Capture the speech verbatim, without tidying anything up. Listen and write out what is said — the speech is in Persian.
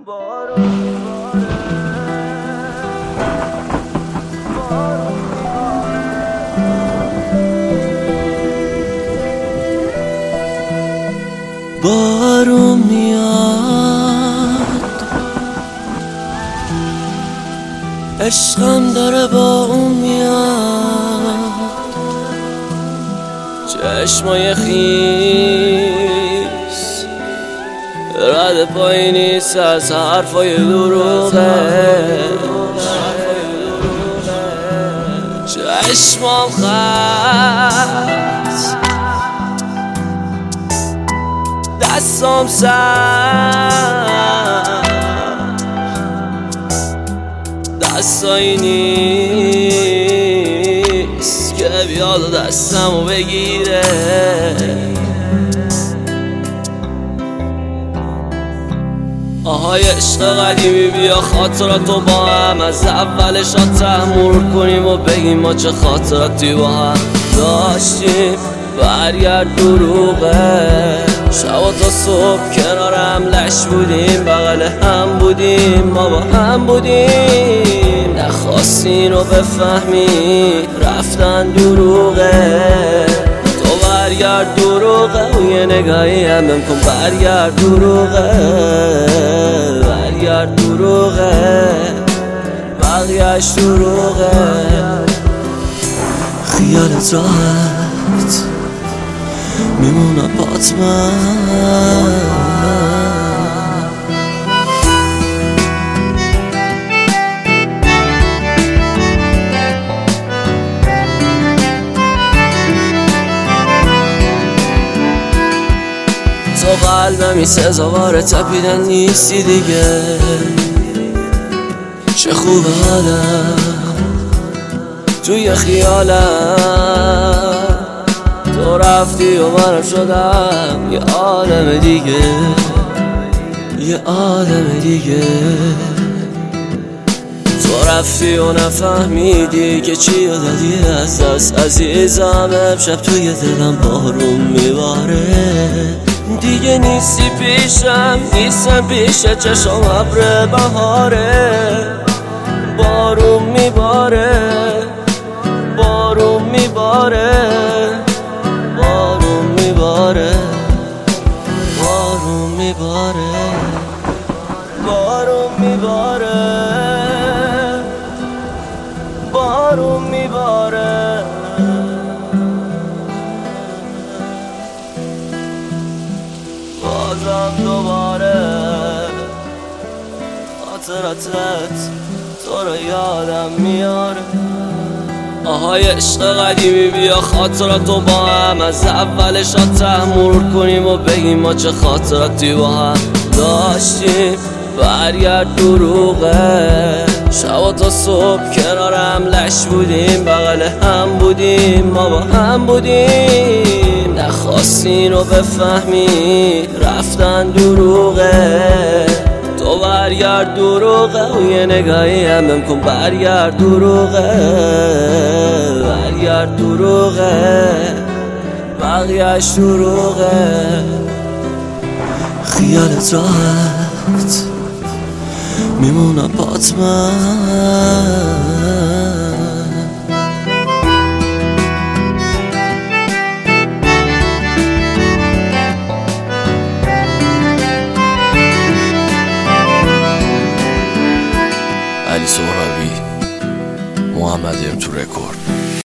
بارون میاد، عشقم داره با اون میاد، چشمای خیس رد پایی نیست از حرفای دروغش، چشمام خست دستام سر دستایی نیست که بیاد و دستمو بگیره. آهای عشق قدیمی بیا خاطراتو با هم از اولش ها تحمل کنیم و بگیم ما چه خاطراتی با هم داشتیم. برگرد دروغه، شبا تا صبح کنار هم لش بودیم، بغل هم بودیم، ما با هم بودیم، نخواستین رو بفهمی رفتن دروغه. تو برگرد دروغه و یه نگاهی هم بکن برگرد دروغه، برگرد دروغه، بقیه‌اش دروغه. خیالت راحت میمونه بات من، تو قلبمی سزاوار تپیدن نیستی دیگه. چه خوب حالم توی خیالم، تو رفتی و منم شدم یه آدم دیگه، یه آدم دیگه. تو رفتی و نفهمیدی که چی و دادی از دست عزیزم. امشب توی دلم بارون میباره، دیگه نیستی پیشم، نیستم پیش چشم ابر بهاره. بارون میباره، بارون میباره، بارون میباره، بارون میباره، بارون میباره، بارون میباره. بازم دوباره خاطراتت تو رو یادم میاره. آهای عشق قدیمی بیا خاطراتو با هم از اولش ها تحمل کنیم و بگیم ما چه خاطراتی با هم داشتیم. برگرد دروغه، شبا تا صبح کنار هم لش بودیم، بغل هم بودیم، ما با هم بودیم، نخواستین رو بفهمی رفتن دروغه. تو برگرد دروغه و یه نگاهی هم بکن برگرد دروغه، برگرد دروغه، بقیه‌اش دروغه. خیالت راحت میمونه بات من. علی سهرابی، محمد ام تو رکورد.